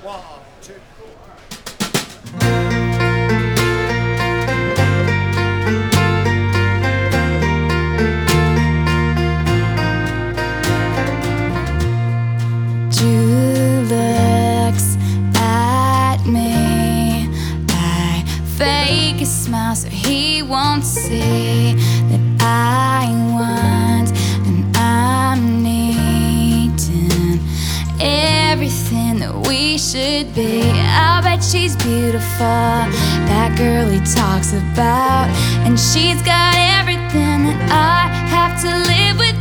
1, 2. Drew looks at me. I fake a smile so he won't see that I want and I'm needing everything that we should be. I'll bet she's beautiful, that girl he talks about, and she's got everything that I have to live without.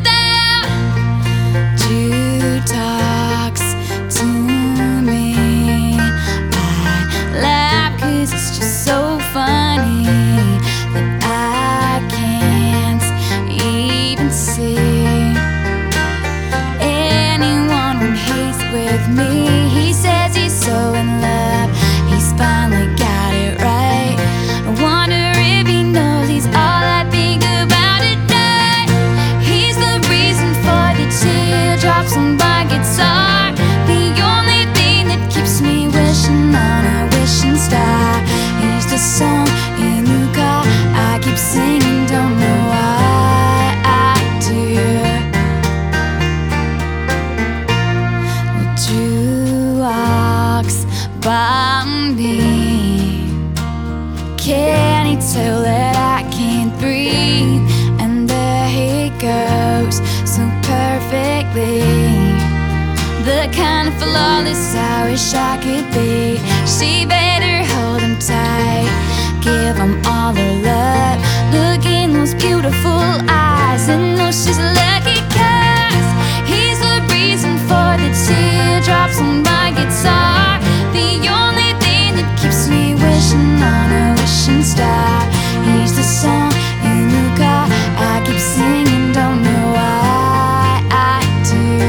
Drew talks to me. I laugh 'cause it's just so funny that I can't even see anyone when he's with me. He says he's so in love, he's finally got it right. I wonder if he knows he's all I think about at night. He's the reason for the teardrops on my guitar, the only thing that keeps me wishing on a wishing star. He's the song in the car I keep singing, don't know why I do. Well, Drew walks by me. Can he tell that I can't breathe? And there he goes so perfectly, the kind of flawless I wish I could be. She better hold him tight, give him all her love. Look in those beautiful eyes and know she's lucky, 'cause he's the reason for the teardrops on my guitar, the only thing that keeps me wishing on a wishing star. He's the song in the car I keep singing, don't know why I do.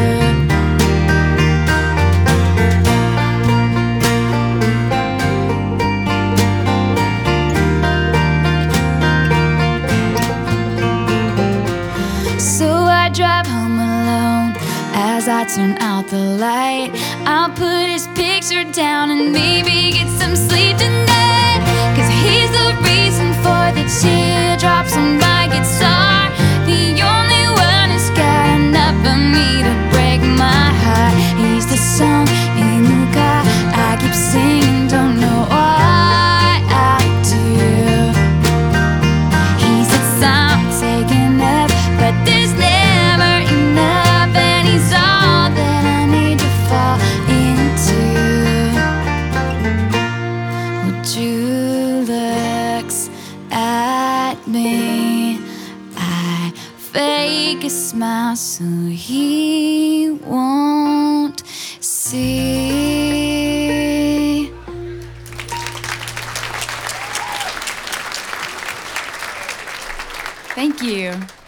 So I drive home alone. As I turn out the light, I'll put his picture down and maybe get some sleep tonight. 'Cause he's the reason for the teardrops on my guitar, the only one who's got enough for me to break my heart. He's the song in the car I keep singing, don't know why I do. He says I'm taking up, but there's never enough, and he's all that I need to fall into. Well, Drew looks at me. I fake a smile so he won't see. Thank you.